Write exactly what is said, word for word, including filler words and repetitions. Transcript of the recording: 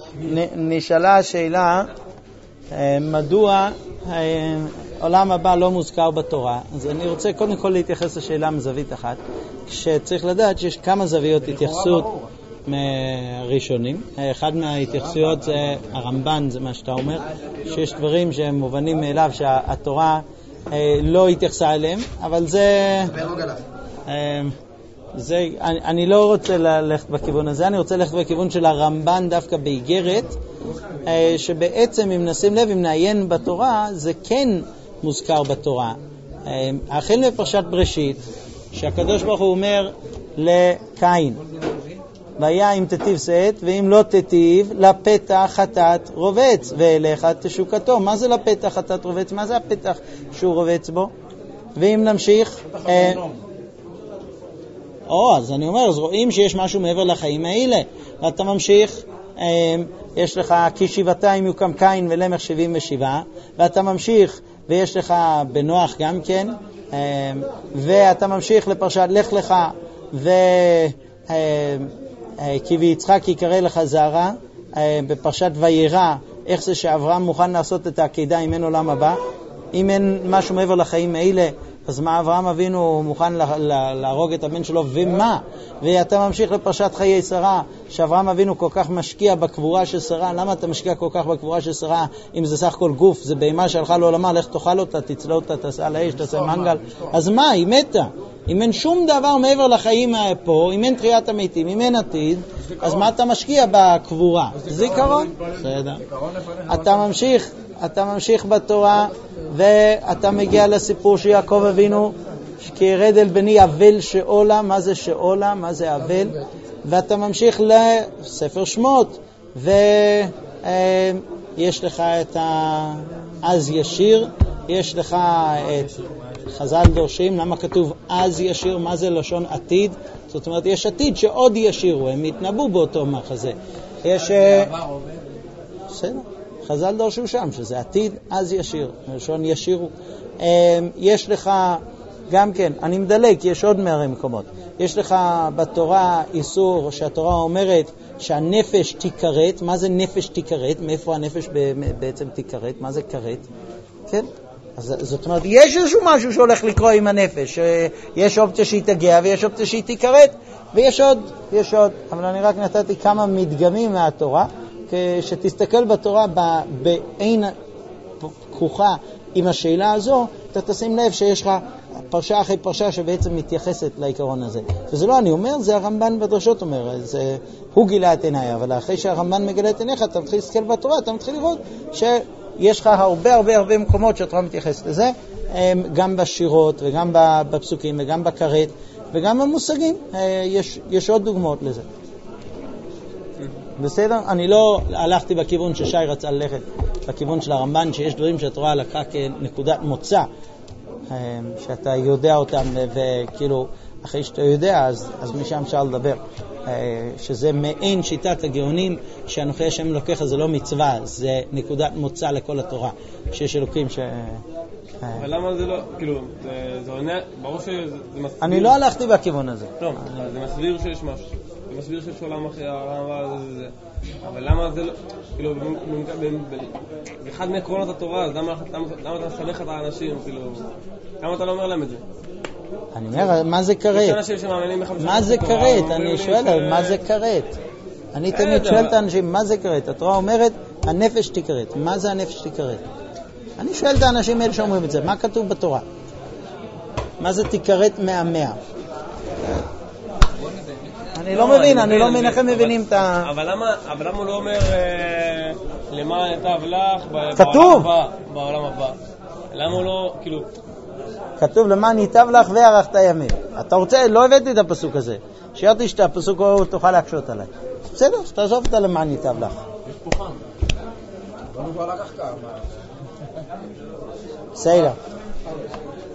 נשאלה השאלה, מדוע עולם הבא לא מוזכר בתורה? אז אני רוצה קודם כל להתייחס לשאלה מזווית אחת, שצריך לדעת שיש כמה זוויות התייחסות ראשונים. אחד מההתייחסויות זה הרמב"ן, זה מה שאתה אומר, שיש דברים שהם מובנים מאליו שהתורה לא התייחסה אליהם, אבל זה... זה, אני, אני לא רוצה ללכת בכיוון הזה, אני רוצה ללכת בכיוון של הרמב"ן דווקא באיגרת, שבעצם אם נשים לב, אם נעיין בתורה, זה כן מוזכר בתורה. החל מפרשת בראשית, שהקדוש ברוך הוא אומר לקין, והיה אם תטיב שאת, ואם לא תטיב, לפתח חטאת רובץ, ואליך תשוקתו. מה זה לפתח חטאת רובץ? מה זה הפתח שהוא רובץ בו? ואם נמשיך... או, אז אני אומר, אז רואים שיש משהו מעבר לחיים האלה. ואתה ממשיך, יש לך כי שבעתיים יוקם קין ולמך שבעים ושבעה, ואתה ממשיך, ויש לך בנוח גם כן, ואתה ממשיך לפרשת לך לך, וכי ויצחק יקרא לך זרע, בפרשת וירא, איך זה שאברהם מוכן לעשות את העקידה אם אין עולם הבא? אם אין משהו מעבר לחיים האלה, אז מה, אברהם אבינו מוכן להרוג את הבן שלו, ומה? ואתה ממשיך לפרשת חיי שרה, שאברהם אבינו כל כך משקיע בקבורה של שרה. למה אתה משקיע כל כך בקבורה של שרה, אם זה סך כל גוף, זה בהמה שהלכה לעולמה, לך תאכל אותה, תצלה אותה, תעשה על האש, תעשה מנגל. אז מה, היא מתה. אם אין שום דבר מעבר לחיים פה, אם אין תחיית המתים, אם אין עתיד, אז מה אתה משקיע בקבורה? זיכרון. בסדר. אתה ממשיך, אתה ממשיך בתורה, ואתה מגיע לסיפור שיעקב אבינו, כי ירד אל בני אבל שאולה. מה זה שאולה? מה זה אבל? ואתה ממשיך לספר שמות, ויש לך את אז ישיר, יש לך את חז"ל דורשים, למה כתוב אז ישיר? מה זה לשון עתיד? זאת אומרת, יש עתיד שעוד ישירו, הם התנבאו באותו מחזה. יש... בסדר. חז"ל דורשו שם, שזה עתיד, אז ישיר, לשון ישירו. יש לך, גם כן, אני מדלג, כי יש עוד מהרי מקומות. יש לך בתורה איסור שהתורה אומרת שהנפש תיקראת. מה זה נפש תיקראת? מאיפה הנפש בעצם תיקראת? מה זה קראת? כן? אז זאת אומרת, יש איזשהו משהו שהולך לקרוא עם הנפש. יש אופציה שהיא תגיע ויש אופציה שהיא תיקראת, ויש עוד, יש עוד. אבל אני רק נתתי כמה מדגמים מהתורה, כשתסתכל בתורה בעין כרוכה עם השאלה הזו, אתה תשים לב שיש לך פרשה אחרי פרשה שבעצם מתייחסת לעיקרון הזה. וזה לא אני אומר, זה הרמב"ן בדרשות אומר, זה, הוא גילה את עיניי, אבל אחרי שהרמב"ן מגלה את עיניך, אתה מתחיל להסתכל בתורה, אתה מתחיל לראות שיש לך הרבה הרבה הרבה מקומות שהתורה מתייחסת לזה, גם בשירות וגם בפסוקים וגם בקראת וגם במושגים. יש, יש עוד דוגמאות לזה. בסדר? אני לא הלכתי בכיוון ששי רצה ללכת, בכיוון של הרמב"ן, שיש דברים שהתורה לקחה כנקודת מוצא, שאתה יודע אותם, וכאילו, אחרי שאתה יודע, אז, אז משם אפשר לדבר. שזה מעין שיטת הגאונים, שאנוכי השם לוקח, זה לא מצווה, זה נקודת מוצא לכל התורה, שיש אלוקים ש... אבל למה זה לא, כאילו, זה עונה, ברור שזה מסביר... אני לא הלכתי בכיוון הזה. לא, זה מסביר שיש משהו. זה מסביר שיש עולם אחרי הרמב"ן, זה... אבל למה זה לא, כאילו, באחד מעקרונות התורה, אז למה אתה מסמך את האנשים, כאילו, למה אתה לא אומר להם את זה? אני אומר, מה זה קראת? מה זה קראת? אני שואל, מה זה קראת? אני תמיד שואל את האנשים, מה זה קראת? התורה אומרת, הנפש תקראת. מה זה הנפש תקראת? אני שואל את האנשים האלה שאומרים את זה, מה כתוב בתורה? מה זה תקראת מהמאה? אני לא מבין, אני לא מבין איך הם מבינים את ה... אבל למה הוא לא אומר למה יטב לך בעולם הבא? למה הוא לא, כאילו... כתוב למען ייטב לך וארכת ימים. אתה רוצה, לא הבאתי את הפסוק הזה. שירתי שאתה הפסוק הוא תוכל להקשות עליי. בסדר, תעזוב אותה למען ייטב לך. יש פה חם. אבל הוא כבר לקח כמה. בסדר.